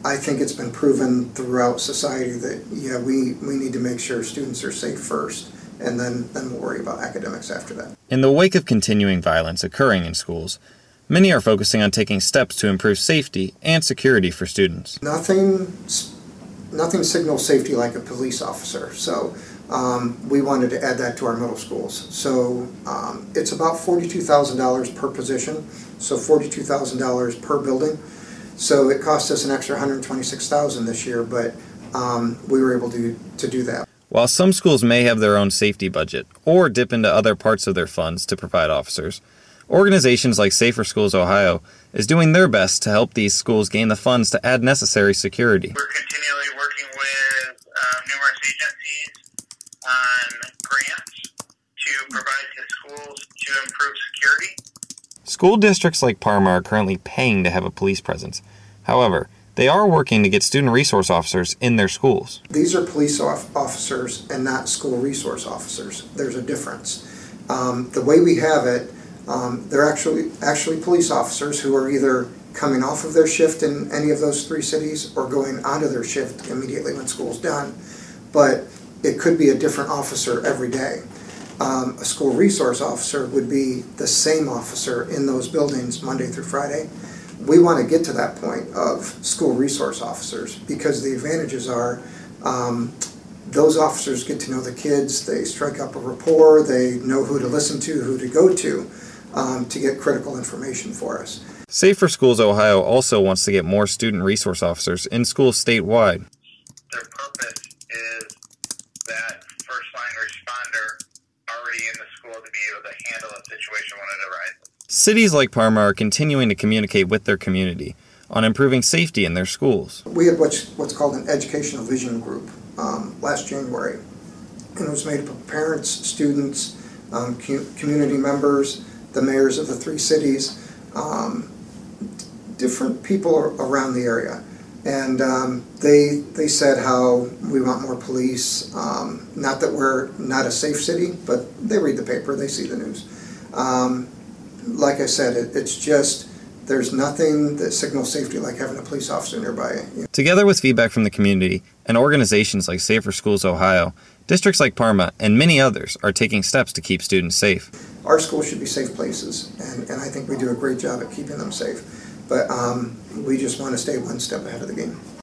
I think it's been proven throughout society that, yeah, we need to make sure students are safe first, and then we'll worry about academics after that. In the wake of continuing violence occurring in schools, many are focusing on taking steps to improve safety and security for students. Nothing signals safety like a police officer, so we wanted to add that to our middle schools. So it's about $42,000 per position, so $42,000 per building. So it cost us an extra $126,000 this year, but we were able to do that. While some schools may have their own safety budget or dip into other parts of their funds to provide officers, organizations like Safer Schools Ohio is doing their best to help these schools gain the funds to add necessary security. We're continually working with numerous agencies on grants to provide to schools to improve security. School districts like Parma are currently paying to have a police presence. However, they are working to get student resource officers in their schools. These are police officers and not school resource officers. There's a difference. The way we have it, they're actually police officers who are either coming off of their shift in any of those three cities or going onto their shift immediately when school's done. But it could be a different officer every day. A school resource officer would be the same officer in those buildings Monday through Friday. We want to get to that point of school resource officers because the advantages are those officers get to know the kids, they strike up a rapport, they know who to listen to, who to go to get critical information for us. Safer Schools Ohio also wants to get more student resource officers in schools statewide. Their purpose is that first line responder already in the school to be able to handle a situation when it arises. Cities like Parma are continuing to communicate with their community on improving safety in their schools. We had what's called an educational vision group last January, and it was made up of parents, students, community members, the mayors of the three cities, different people around the area. And they said how we want more police, not that we're not a safe city, but they read the paper, they see the news. Like I said, it's just, there's nothing that signals safety like having a police officer nearby. Together with feedback from the community and organizations like Safer Schools Ohio, districts like Parma and many others are taking steps to keep students safe. Our schools should be safe places, and I think we do a great job at keeping them safe. But we just want to stay one step ahead of the game.